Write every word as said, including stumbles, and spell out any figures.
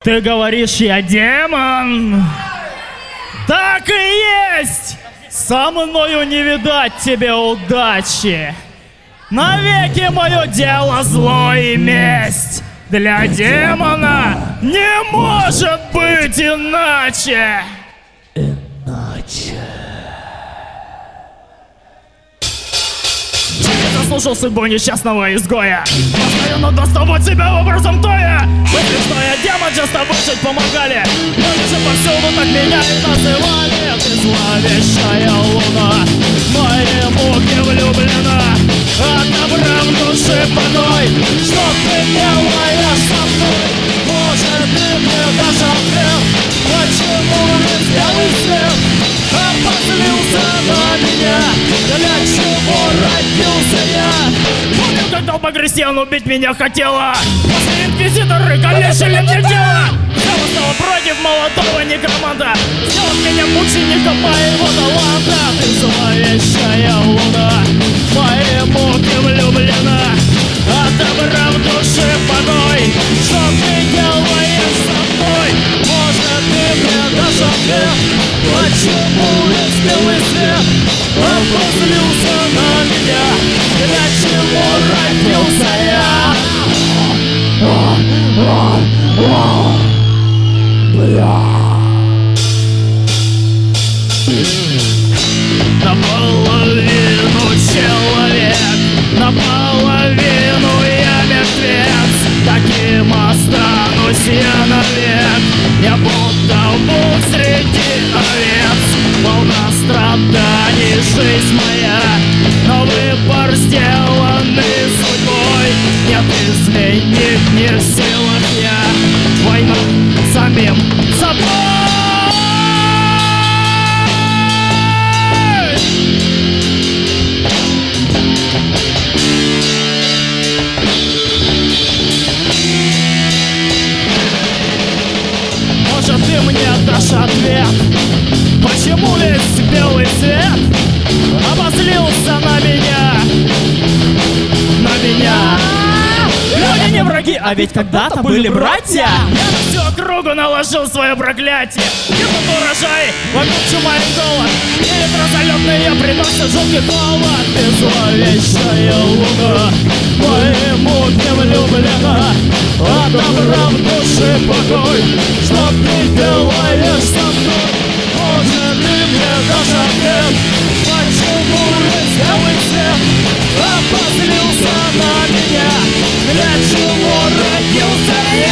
Ты говоришь, я демон? Так и есть! Со мною не видать тебе удачи. Навеки мое дело зло и месть. Для демона не может быть иначе. Иначе. Я заслужил судьбу несчастного изгоя. Постоянно доставать себя образом тоя. Мысли, что я демон, часто выжить помогали. Люди же повсюду так меня и называли. Ты зловещая луна, мои муки влюблена. Отобрав души покой, что ты делаешь со мной? Может, ты мне дашь ответ, почему весь белый свет обозлился на меня? Для чего родился я? Помню, как толпа крестьян убить меня хотела. После инквизиторы калечили мне тело. Я восстал против молодого некроманта, сделав меня мучеником моего таланта. Ты зловещая луна, мои муки влюблена. Отобрав души покой, что ты делаешь со мной? Может, ты мне дашь ответ, почему весь белый свет обозлился на меня? Для чего родился я? Наполовину человек, наполовину я мертвец. Таким останусь я навек. Я будто волк среди овец. Полна страданий жизнь моя, но выбор сделанный судьбой. Нет, изменить не в силах я. Война самим собой. Может, ты мне дашь ответ, почему весь белый свет обозлился на меня? На меня. Люди не враги, а ведь когда-то были братья. Я на всю округу наложил свое проклятие. И тут урожай, вокруг чума и голод. И ветрозалетные приносят жуткий холод. Ты зловещая луна, мои муки влюблена. Отобрав души покой, что ты делаешь со мной? Может, ты мне дашь ответ, почему весь белый свет обозлился на меня? Для чего родился я?